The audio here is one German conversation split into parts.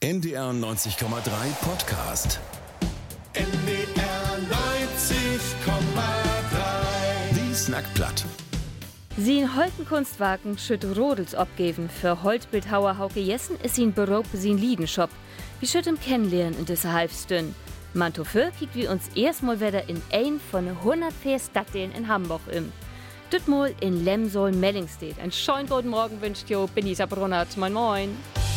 NDR 90,3 Podcast. NDR 90,3. Die Snackplatt. Sie in Holten Kunstwagen schütt Rodels abgeben. Für Holzbildhauer Hauke Jessen ist ihn Beruf sein Liedenshop. Wir schütt ihm kennenlernen in dieser Halbstunde. Manto für kicken wir uns erstmal wieder in ein von 104 Stadtteilen in Hamburg um. Dütmal in Lemsohl-Mellingstedt. Ein schönen guten Morgen wünscht jo Benita Brunnert. Moin moin.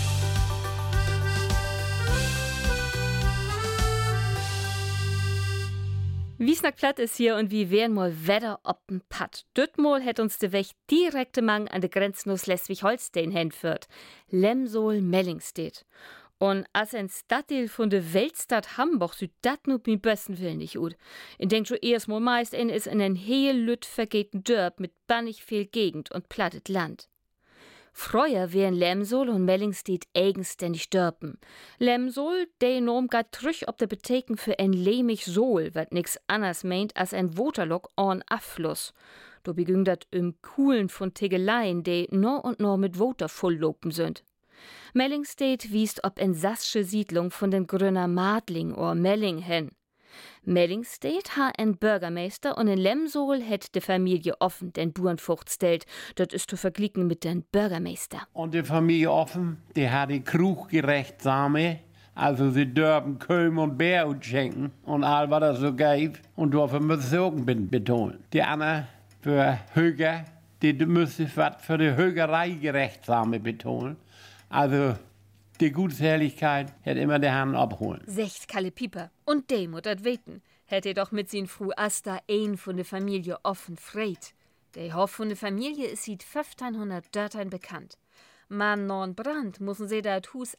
Wie Snackplatt ist hier und wie wären mal Wetter ob'n Patt. Dütmal hätt uns de Weg direkte Mang an de Grenzen aus Schleswig-Holstein hinführt. Lemsohl-Mellingstedt. Und als ein Stadtteil von der Weltstadt Hamburg sieht das nur mit besten Willen nicht gut. Ich denk schon erstmal meist ist in ein Lütt vergehten Dörp mit bannig viel Gegend und plattet Land. Früher wären Lemsohl und Mellingstedt eigenständig Dörpen. Lemsohl, der enorm gaat trüch ob der Beteken für ein lehmig Sohl, wat nix anders meint als ein Waterlock on Affluss. Da beging dat Kuhlen von Tegeleien, die nur und nur mit Water volllopen sind. Mellingstedt wiest ob en sassche Siedlung von den Grüner Madling or Melling hen. Mellingstedt ha en Bürgermeister und in Lemsohl het de Familie Offen den Burenvogt stellt. Dat ist zu verglichen mit den Bürgermeister. Und die Familie Offen, die hat die Kruggerechtsame, also sie dürfen Köln und Bär schenken und all was das so gibt. Und dafür müssen sie auch betonen. Die anderen für Höger, die müssen was für die Högereigerechtsame betonen. Also, die Gutsherrlichkeit hätt immer die Hand abholen. Secht Kalle Pieper. Und dem und dat weten, hätte doch mit sin Fru Asta ein von der Familie Offen freit. Der Hof von der Familie ist seit 1500 Dörtern bekannt. Man non Brand mussen sie dat Hus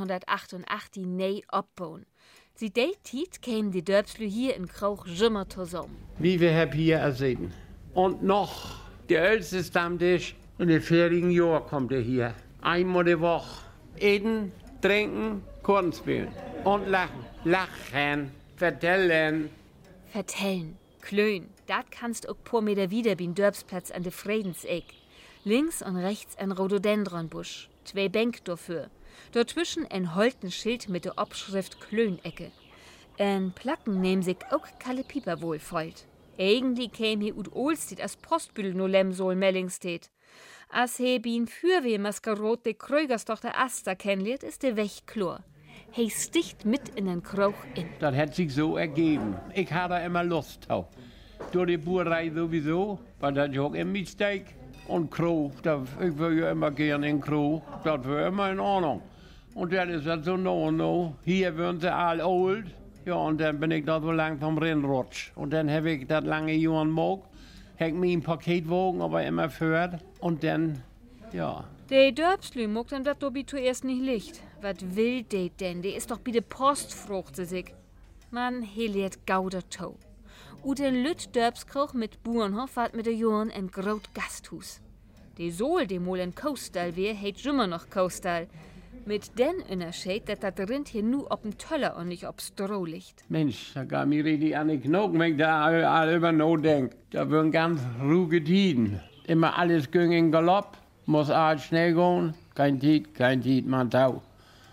1888 neu abbauen. Sie de Tiet kämen die Dörpslü hier in Krauch jümmer zusammen. Wie wir hab hier ersehen. Und noch, der älteste Stammtisch in den fertigen Jahr kommt er hier. Einmal die Woche. Eden, trinken, Kurden spielen. Und lachen. Lachen. Vertellen. Vertellen. Klönen. Dat kannst auch paar Meter wieder bin Dörpsplatz an de Friedenseck. Links und rechts ein Rhododendronbusch. 2 Bänk dafür. Dazwischen ein holten Schild mit der Obschrift Klönecke. Ein Placken nehmen sich auch Kalle Pieper wohl folgt. Eigentlich käme hier ut Olstedt als Postbüdel no Lemsohl Mellingstedt. Als he bin fürweh Maskerot de Krögerstochter Asta kennenlernt, ist der Weg klar. He sticht mit in den Krauch in. Das hat sich so ergeben. Ich hatte immer Lust drauf. Durch die Buerei sowieso, weil das auch im Mietsteig. Und Krauch, ich will ja immer gern in Krauch. Das war immer in Ordnung. Und dann ist das so no. Hier würden sie all old. Ja, und dann bin ich da so lang vom Rennrutsch. Und dann habe ich das lange Jahr mag. Hab mir ein Paketwagen, aber immer führt. Und dann, ja. Der Dörpslü mag dann dat dobi zuerst nicht licht. Wat will de denn? De ist doch bi de Post, frucht sie sich. Man heliert gauder Tau. U den Lütt Dörpskroch mit Burenhof wart mit de Joren ein grot Gasthus. De Sohl, de mol en Coastal wär, heit jümmer noch Coastal. Mit den Unterschied, dass das Rind hier nur ob'n Töller und nicht ob's Stroh liegt. Mensch, da kam mir richtig an den Knochen, wenn ich da all über no denk. Da würden ganz ruhige Tiden. Immer alles ging in Galopp, muss alles schnell gehen. Kein Tiet, man tau.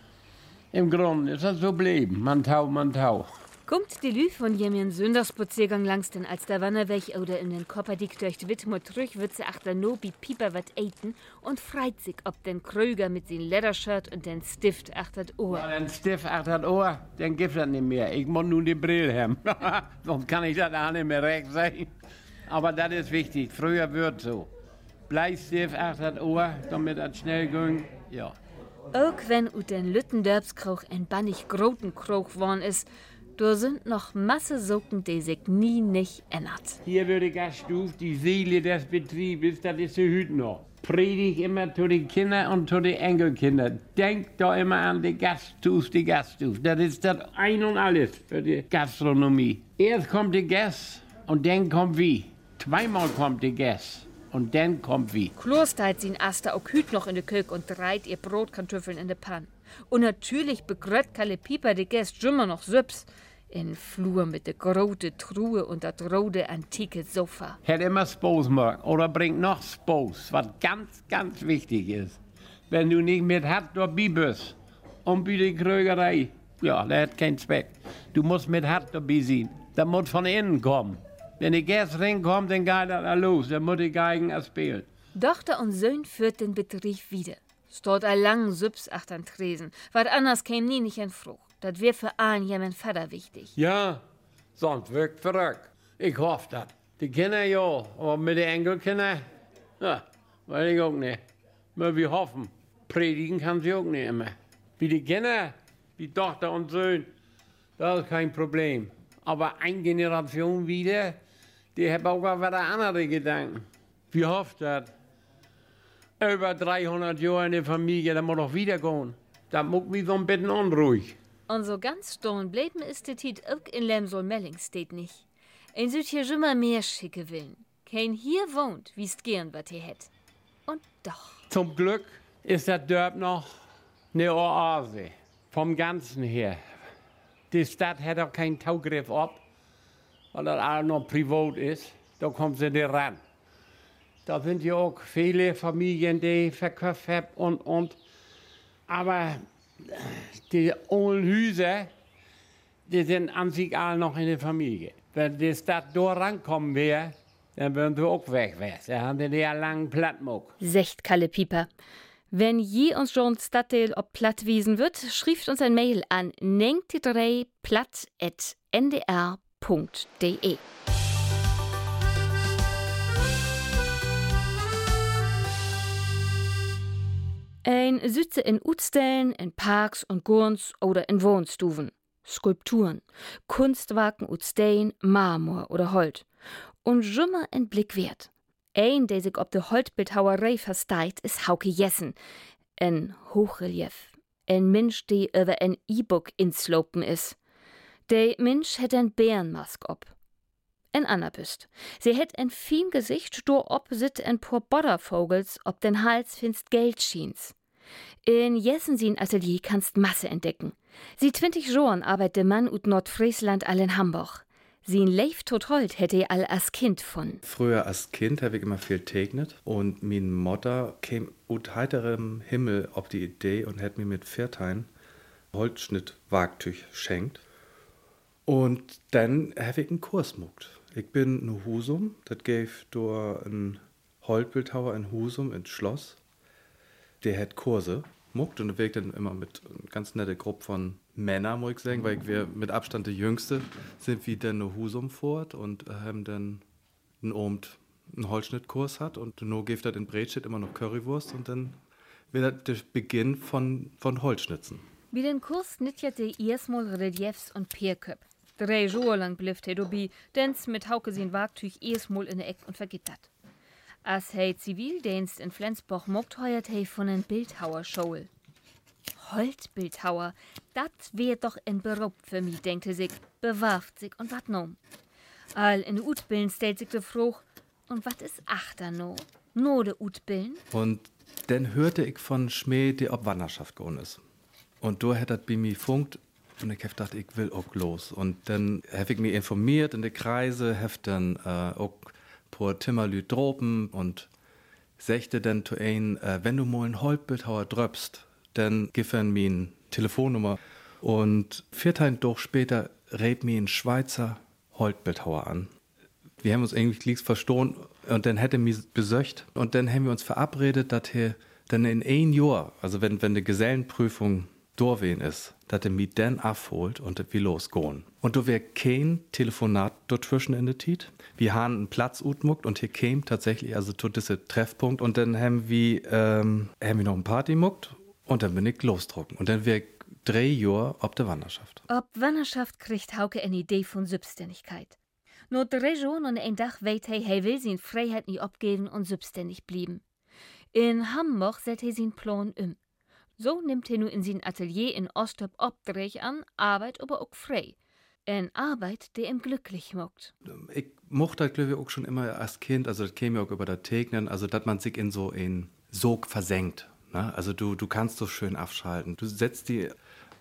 Im Grunde ist das so bleiben, man tau. Kommt die Lü von jemen Sünderspaziergang langs den Alsterwannerweg oder in den Kopperdick durch die Wittmut trüch, wird sie achter no bi Pieper wat eten und freit sich ob den Kröger mit sin Ledershirt und den Stift achter Ohr. Ja, den Stift achter Ohr, den gibt das nicht mehr. Ich muss nun die Brille haben. Sonst kann ich das auch nicht mehr recht sehen. Aber das ist wichtig, früher wird so. Bleistift achter Ohr, damit das schnell ging, ja. Auch wenn ut den Lüttendörpskroch ein bannig groten Kroch worn ist, da sind noch Masse Socken, die sich nie nicht ändert. Hier wird die Gaststuf, die Seele des Betriebes, das ist die Hüt noch. Predigt immer zu den Kindern und zu den Enkelkindern. Denkt doch immer an die Gaststuf. Das ist das Ein und Alles für die Gastronomie. Erst kommt die Gäste und dann kommt wie. Zweimal kommt die Gäste und dann kommt wie. Klosteit sin Asta auch Hüt noch in de Kök und dreit ihr Brotkartoffeln in de Pann. Und natürlich begrött Kalle Pieper die Gäste jümmer noch Süps. In Flur mit der grote Truhe und das rote antike Sofa. Hätt immer Spos gemacht oder bringt noch Spos, was ganz, ganz wichtig ist. Wenn du nicht mit hast, du bist und bei der Krögerei. Ja, das hat keinen Zweck. Du musst mit Hart dabei sein. Das muss von innen kommen. Wenn die Gäste reinkommt, dann geht das los. Dann muss die Geigen spielen. Tochter und Sohn führt den Betrieb wieder. Stot ein lang Süps achtern Tresen. Was anders käm nie nicht in Frucht. Das wär für allen ja mein Vater wichtig. Ja, sonst wirkt verrückt. Ich hoffe das. Die Kinder ja, aber mit den Enkelkindern, ja, weiß ich auch nicht. Aber wir hoffen, predigen kann sie auch nicht immer. Wie die Kinder, die Tochter und Sohn, das ist kein Problem. Aber eine Generation wieder, die hat auch wieder andere Gedanken. Wie hofft das? Über 300 Jahre in der Familie, da muss doch wieder gehen. Da macht mich so ein bisschen unruhig. Und so ganz stehen bleiben ist die Tit auch in Lemsol-Mellingstedt nicht. Ein süd hier immer mehr schicke Willen. Kein hier wohnt, wie's gern, wat ihr hätt. Und doch. Zum Glück ist das Dorf noch eine Oase. Vom Ganzen her. Die Stadt hat auch keinen Taugriff ab, weil das alles noch privat ist. Da kommt sie nicht ran. Da sind ja auch viele Familien, die verkauft haben und. Aber die alten Häuser, die sind an sich alle noch in der Familie. Wenn die Stadt da rankommen wäre, dann würden sie auch weg. Da haben die ja langen Plattmuck. Secht Kalle Pieper. Wenn je uns schon Stadtteil ob platt wiesen wird, schrieft uns ein Mail an nengtidrei@ndr.de. Ein Sitze in Utstellen, in Parks und Gurns oder in Wohnstuven. Skulpturen, Kunstwerken aus Stein, Marmor oder Holt. Und jümmer in Blick wert. Ein, der sich ob de Holtbildhauerei versteht, ist Hauke Jessen. Ein Hochrelief. Ein Mensch, der über ein E-Book inslopen is. Der Mensch hätt ein Bärenmask ob. Ein Annabüst. Sie hätt ein fin Gesicht, do ob sit ein paar Boddervogels, ob den Hals finst Geld schiens. In Jessen sin Atelier kannst Masse entdecken. Sie 20 Joren arbeitet der Mann ut Nordfriesland all in Hamburg. Sin Leif tot Holt hätte er all als Kind von. Früher als Kind habe ich immer viel tegnet und min Mutter käm ut heiterem Himmel ob die Idee und hätt mir mit Viertein Holzschnitt-Wagtüch schenkt. Und dann habe ich einen Kurs muckt. Ich bin in Husum, das gäf durch ein Holtbildhauer in Husum ins Schloss. Der hat Kurse muckt und wirkt dann immer mit einer ganz nette Gruppe von Männern, muss ich sagen, weil wir mit Abstand der Jüngste sind wie dann in Husum fort und haben dann einen Holzschnittkurs hat und nur gibt das in Bretschit immer noch Currywurst und dann wird das der Beginn von Holzschnitzen. Wie den Kurs nitjert der erstmal Reliefs und Pierköp. 3 Jahre lang blieft er dabei, denn mit Hauke sin Wagtüch erstmal in der Eck und vergittert. Als er Zivildienst in Flensburg mocht, heuert er von en Bildhauer School. Holtbildhauer, dat wär doch ein Beruf für mich, denkt er sich, bewarft sich und wat nom. All in de Utbillen stellt sich de Fruch, und wat is achter no de Utbillen? Und dann hörte ich von Schmäh, der ob Wanderschaft gegangen ist. Und da hat das bei mir funkt und ich hab gedacht, ich will auch los. Und dann habe ich mich informiert in den Kreise, hab dann auch paar Timmerlü dropen und sagte dann zu ein, wenn du mal einen Holtbildhauer dröpst, dann gib mir eine Telefonnummer. Und 4 Tage durch später räbt mir ein Schweizer Holtbildhauer an. Wir haben uns irgendwie verstohlen und dann hätte er mich besöcht. Und dann haben wir uns verabredet, dass er dann in 1 Jahr, also wenn die Gesellenprüfung durchwehen ist, dass er mich dann abholt und wir losgehen. Und da wäre kein Telefonat dazwischen in der Tit. Wir haben einen Platz utmuckt und hier käme tatsächlich also zu diesem Treffpunkt und dann haben wir noch ein Party muckt und dann bin ich losdrucken. Und dann wäre 3 Jahre ob der Wanderschaft. Ob Wanderschaft kriegt Hauke eine Idee von Selbstständigkeit. Nur 3 Jahre und ein Tag weet er will sin Freiheit nie abgeben und selbstständig blieben. In Hamburg setzt er sin Plan So nimmt er nu in sein Atelier in Ostrop Obdrech an, Arbeit aber auch frei. Eine Arbeit, die ihm glücklich macht. Ich mochte das, glaube ich, auch schon immer als Kind, also das käme ja auch über das Tegnen, also dass man sich in so einen Sog versenkt. Ne? Also du kannst so schön abschalten. Du setzt die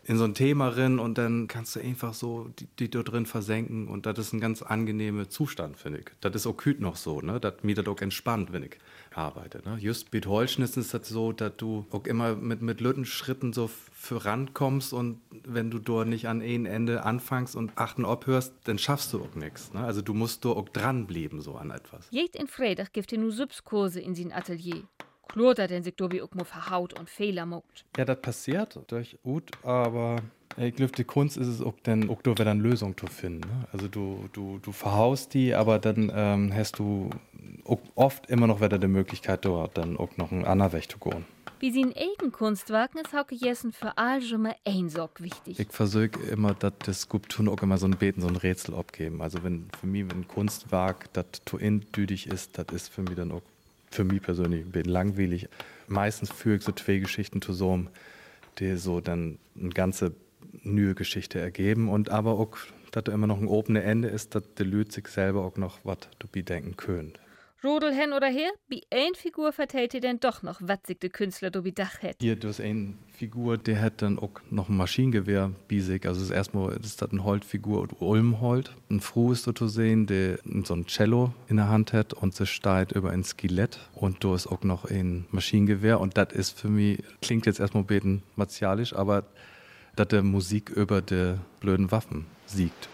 in so ein Thema rein und dann kannst du einfach so die da drin versenken und das ist ein ganz angenehmer Zustand, finde ich. Das ist auch küt noch so, ne? Das mir das auch entspannt, wenn ich arbeite, ne? Just mit Holzschnitzen ist das so, dass du auch immer mit lütten Schritten so vorankommst und wenn du dort nicht an ein Ende anfängst und achten abhörst, dann schaffst du auch nichts, ne? Also du musst dort auch dranbleiben so an etwas. Jeden Freitag gibt er nur Subskurse in sein Atelier. Klort den sich dobi auch mal verhaut und Fehler macht. Ja, das passiert durch gut, aber ich glaube, die Kunst ist es auch dann auch da wieder eine Lösung zu finden. Ne? Also du verhaust die, aber dann hast du auch oft immer noch wieder die Möglichkeit, dort dann auch noch einen anderen Weg zu gehen. Wie sie in eigen Kunstwerken ist Hauke Jessen für all schon mal ein Sorg wichtig. Ich versuche immer, dass die Skulpturen auch immer so ein Beten, so ein Rätsel abgeben. Also wenn ein Kunstwerk, das zu endgültig ist, das ist für mich dann auch für mich persönlich ein bisschen langweilig. Meistens führe ich so zwei Geschichten zusammen, die so dann eine ganze neue Geschichte ergeben und aber auch, dass da immer noch ein offenes Ende ist, dass die Leute sich selber auch noch was dabei denken können. Rodel hin oder her, wie ein Figur vertellt ihr denn doch noch, was sich der Künstler dobi Dach hätt. Hier, du hast eine Figur, der hat dann auch noch ein Maschinengewehr bei sich. Also erstmal ist das eine Holzfigur und Ulmholt. Ein Froh ist so zu sehen, der so ein Cello in der Hand hat und sie steigt über ein Skelett. Und da ist auch noch ein Maschinengewehr. Und das ist für mich, klingt jetzt erstmal ein bisschen martialisch, aber dass der Musik über die blöden Waffen siegt.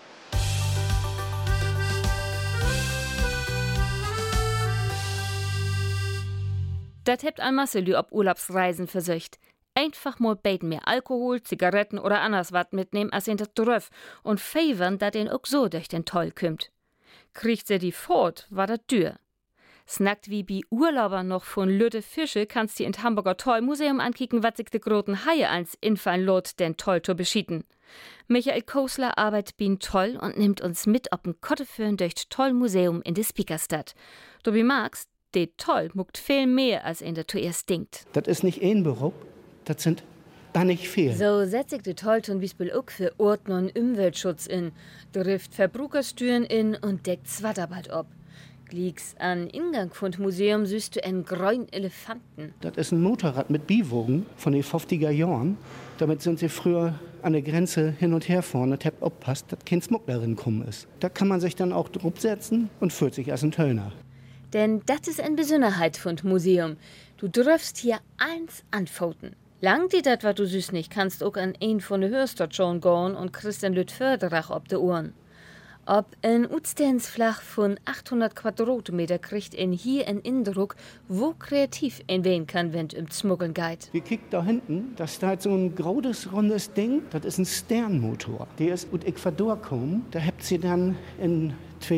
Das hebt ein Masselü ob Urlaubsreisen versöcht. Einfach mal beten mehr Alkohol, Zigaretten oder anders wat mitnehmen als in das Dröff und favern, dat den auch so durch den Toll kümmt. Kriegt sie die fort, war dat dür. Snackt wie bi Urlauber noch von Lütte Fische kannst die in Hamburger Tollmuseum ankicken, wat sich de groten Haie als infallen lot, den Toll zu beschieden. Michael Kosler arbeitet bin Toll und nimmt uns mit ob'n Kotteführen durchs Tollmuseum in de Speakerstadt. Du wie magst, de Toll muckt viel mehr, als in der zuerst denkt. Das ist nicht ein Beruf, das sind da nicht viel. So setzt sich de Toll zum Beispiel auch für Ordnung und Umweltschutz in, trifft Verbrucherstüren in und deckt Zwattarbeit ab. Glieks an Ingang von Museum süßt du einen grünen Elefanten. Das ist ein Motorrad mit Biwogen von den 50er Jahren. Damit sind sie früher an der Grenze hin und her fahren und habt aufpasst, dass kein Smugglerin gekommen ist. Da kann man sich dann auch drauf setzen und fühlt sich als ein Töllner. Denn das ist eine Besonderheit von Museum. Du darfst hier eins anfoten. Lang die dat, was du süß nicht, kannst auch an ein von de Hörstationen gehen und kriegst den Lüt Förderach ob de Ohren. Ob ein Utstensflach von 800 Quadratmeter kriegt in hier einen Eindruck, wo kreativ ein wen kann, wenn Smuggeln geht. Ihr kickt da hinten, da steht so ein graues, rundes Ding, das ist ein Sternmotor. Der ist aus Ecuador gekommen, da habt sie dann in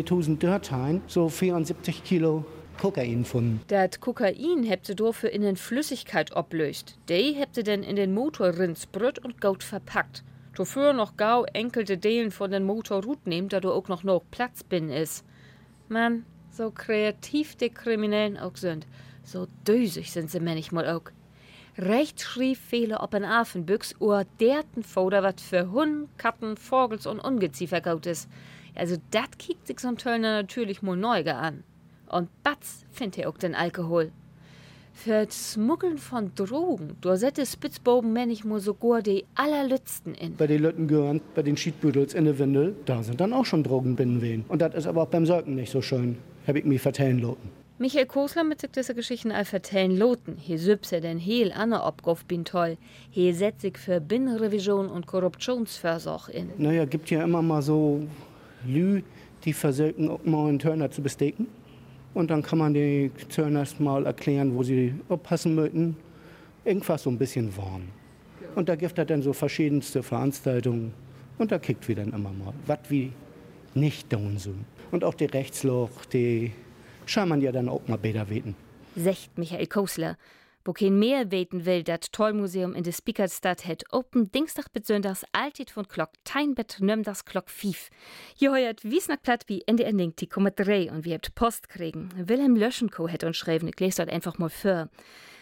2013 so 74 Kilo Kokain gefunden. Das Kokain habt sie dafür in den Flüssigkeit oblöst. Die habt sie dann in den Motor rinsbrüt und gut verpackt. Dafür noch gau enkelte Delen von den Motor rut nehmen, da du auch noch Platz bin is. Mann, so kreativ die Kriminellen auch sind, so dösig sind sie manchmal auch. Recht schrieb Fehler ob ein Affenbüchs oder derten Foder, wat für Hund, Katten, Vogels und Ungeziefer gaut is. Also dat kiekt sich so'n Töllner natürlich mal neuge an. Und batz findet er auch den Alkohol. Für das Smuggeln von Drogen, da setzt Spitzboben manchmal sogar die allerletzten in. Bei den Leuten gehören, bei den Schiedbüdels in der Windel, da sind dann auch schon Drogen binnen. Und das ist aber auch beim Säugen nicht so schön, hab ich mich vertellen loten. Michael Kosler mit sich diese Geschichten all vertellen loten. Hier sübse den heel Anne Obgriff bin toll. Hier setzt sich für Binnenrevision und Korruptionsversorg in. Naja, gibt ja immer mal so Lü, die versuchen auch mal einen Turner zu bestecken. Und dann kann man die Turners mal erklären, wo sie aufpassen möchten. Irgendwas so ein bisschen warnen. Und da gibt es dann so verschiedenste Veranstaltungen. Und da kickt wir dann immer mal. Was wie nicht down so. Und auch die Rechtsloch, die kann man ja dann auch mal besser weten. Secht Michael Kosler. Wo kein mehr weten will, dat Tollmuseum in der Speakerstadt het open Dienstag bis Sonntags alltid von Glock 10 bis das Glock 5. Hier heuert Wiesnackplatt wie in der Ending die 3 und wir habt Post kriegen. Wilhelm Löschenko hat uns schreiben, ich lese dort einfach mal vor.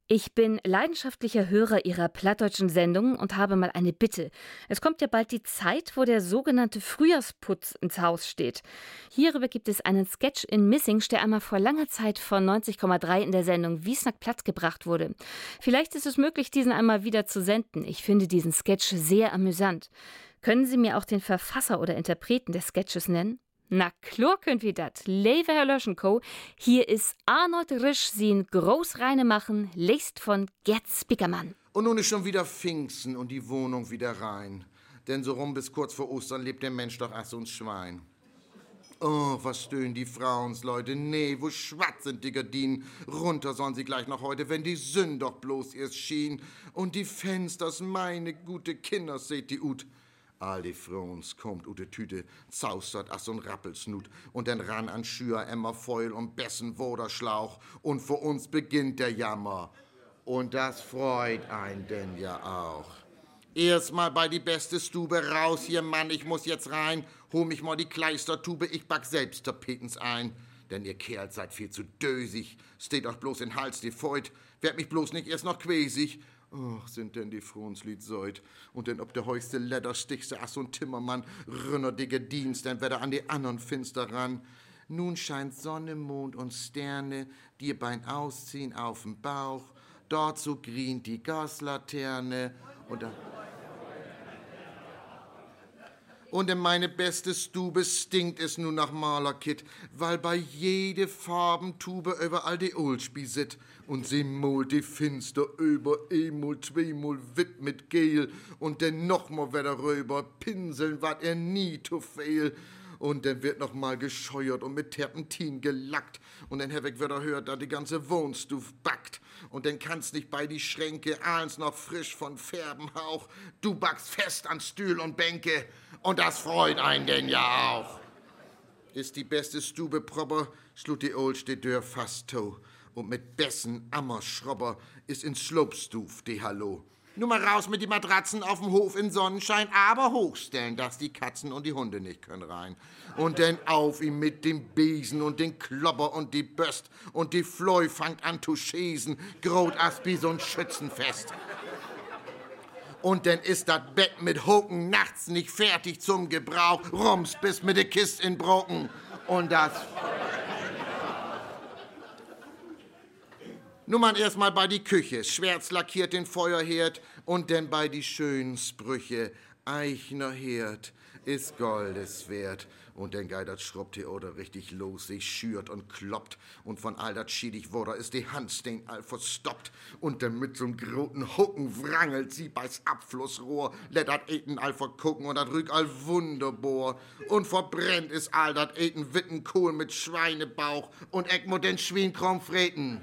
Ich bin leidenschaftlicher Hörer Ihrer plattdeutschen Sendungen und habe mal eine Bitte. Es kommt ja bald die Zeit, wo der sogenannte Frühjahrsputz ins Haus steht. Hierüber gibt es einen Sketch in Missing, der einmal vor langer Zeit von 90,3 in der Sendung Wiesnack platt gebracht wurde. Vielleicht ist es möglich, diesen einmal wieder zu senden. Ich finde diesen Sketch sehr amüsant. Können Sie mir auch den Verfasser oder Interpreten des Sketches nennen? Na klar könnt wir dat. Liebe Herr Löschenko, hier ist Arnold Risch, sin Großreine machen, lest von Gerd Spickermann. Und nun ist schon wieder Pfingsten und die Wohnung wieder rein. Denn so rum bis kurz vor Ostern lebt der Mensch doch ach so ein Schwein. Oh, was stöhnen die Frauensleute? Nee, wo schwarz sind die Gardinen? Runter sollen sie gleich noch heute, wenn die Sünn doch bloß erst schien. Und die Fensters, meine gute Kinder, seht die Ut. All die Frauens kommt ute Tüte, zaustert ach so'n Rappelsnut und dann ran an Schür, Emmer, Feul und Bessen, Woderschlauch und vor uns beginnt der Jammer. Und das freut ein denn ja auch. Erst mal bei die beste Stube raus, hier Mann, ich muss jetzt rein, hol mich mal die Kleistertube, ich back selbst Tapetens ein. Denn ihr Kerl seid viel zu dösig, steht euch bloß in Hals die Feut, werd mich bloß nicht erst noch quäsig. Och, sind denn die Frauenslied seut. Und denn ob der heuchste Leder stichste, ach so'n Timmermann, rünner dicke Dienst, denn wer da an die anderen finster ran. Nun scheint Sonne, Mond und Sterne, dir beim Ausziehen auf'm Bauch. Dort so grient die Gaslaterne. Und in meine beste Stube stinkt es nun nach Malerkit, weil bei jede Farbentube überall die Ulspie sit. Und sie malt die Finster über, einmal, zweimal wit mit Gel. Und dann nochmal wieder rüber, pinseln, wat nie zu viel. Und dann wird noch mal gescheuert und mit Terpentin gelackt. Und dann hab ich wieder hört, da die ganze Wohnstuf backt. Und dann kannst nicht bei die Schränke eins noch frisch von Färbenhauch. Du backst fest an Stühl und Bänke. Und das freut einen denn ja auch. Ist die beste Stube proper, schlut die oldste Tür fast to. Und mit besten Ammerschrobber ist ins Schlupfstuf die Hallo. Nur mal raus mit die Matratzen auf dem Hof in Sonnenschein, aber hochstellen, dass die Katzen und die Hunde nicht können rein. Und dann auf ihm mit dem Besen und den Klopper und die Böst und die Fleu fangt an zu schäsen, grot Aspi so ein Schützenfest. Und dann ist das Bett mit Hoken nachts nicht fertig zum Gebrauch, rums bis mit der Kist in Brocken. Und das... Nun man erst mal bei die Küche, schwärz lackiert den Feuerherd und dann bei die schönen Sprüche. Eichner Herd ist Goldes wert. Und dann geht das Schrubbt hier oder richtig los, sich schürt und kloppt. Und von all das schiedig wurde ist die Handstein all verstoppt. Und dann mit so'm groten Hucken wrangelt sie bei's Abflussrohr. Lädt dat Eten all vergucken und dat rück all wunderbar. Und verbrennt ist all dat Eten Wittenkohl mit Schweinebauch und Eckmo den Schwienkrom freten.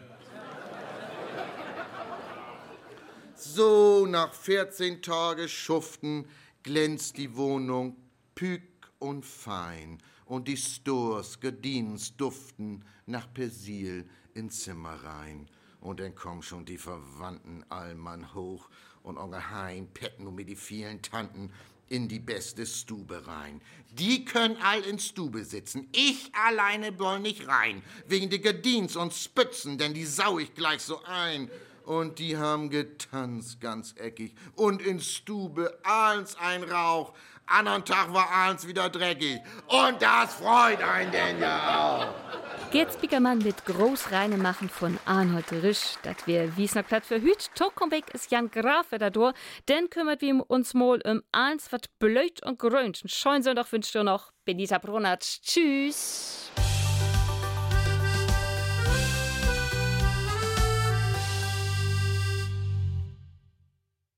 So, nach 14 Tage Schuften glänzt die Wohnung pück und fein und die Stores, Gardinens duften nach Persil ins Zimmer rein. Und dann kommen schon die Verwandten allmann hoch und Onkel Hein petten nur mit die vielen Tanten in die beste Stube rein. Die können all in Stube sitzen, ich alleine woll nicht rein, wegen die Gardins und Spützen, denn die sau ich gleich so ein. Und die haben getanzt, ganz eckig. Und in Stube eins ein Rauch. Andern Tag war eins wieder dreckig. Und das freut einen denn ja auch. Gerd Spickermann mit Großreine machen von Arnold Risch. Dat wär Wiesnack platt für Hüt. Tokombeck ist Jan Graf dadurch. Denn kümmert wir uns mal eins, wat blöd und grönt. Scheuen soll doch wünscht ihr noch Benita Bronert. Tschüss.